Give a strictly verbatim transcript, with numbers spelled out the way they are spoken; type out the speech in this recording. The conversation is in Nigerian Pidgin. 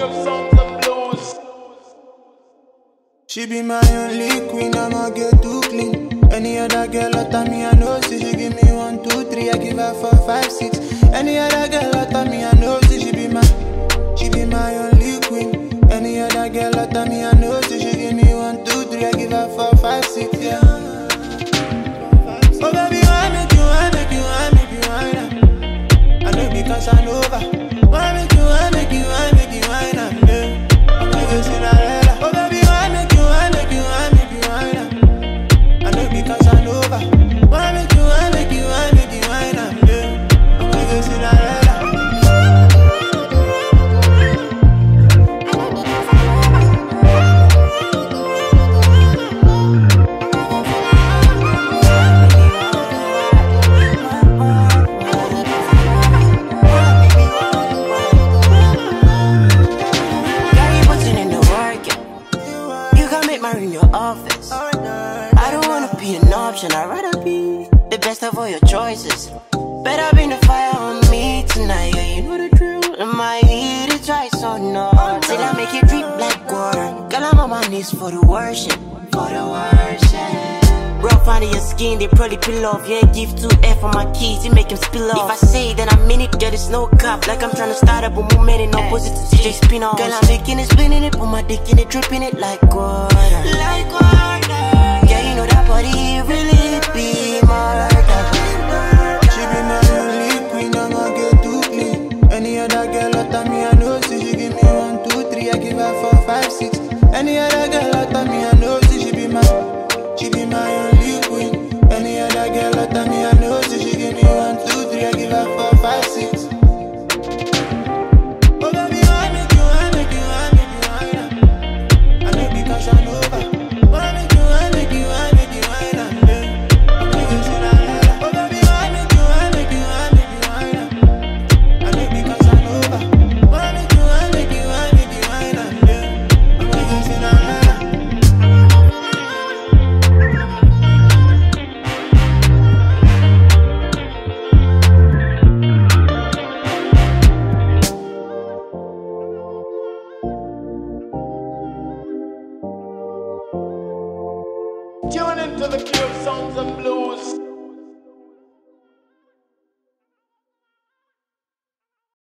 She be my only queen, I'ma get too clean. Any other girl out of me, I know, see she give me one, two, three, I give her four, five, six. Any other girl out of me, I know, see she be my, she be my only queen. Any other girl out of me, I know, see she give me one, two, three, I give her four, five, six, yeah. Oh baby, why make you, why make you, why make you, why now? I know because I know over. Why make you, why make you, why make you, why now? Yeah. I'm like a Cinderella. Oh baby, why make you, why make you, why make you, why now? I know because I know over. Why make you, why make you, why make you, why now? Yeah. I'm like a Cinderella. In your office, I don't wanna be an option. I'd rather be the best of all your choices. Better bring the fire on me tonight. Yeah, you know the drill. Am I here to try so no? Till I make it drip like water. Girl, I'm on my knees for the worship, for the worship. Rough under your skin, they probably peel off. Yeah, give two F on my keys, you make him spill off. If I say then I mean it, girl, it's no cap. Like I'm trying to start up a movement in opposite to C J Spin off. Girl, I'm making it, spinning it, put my dick in it, dripping it like water.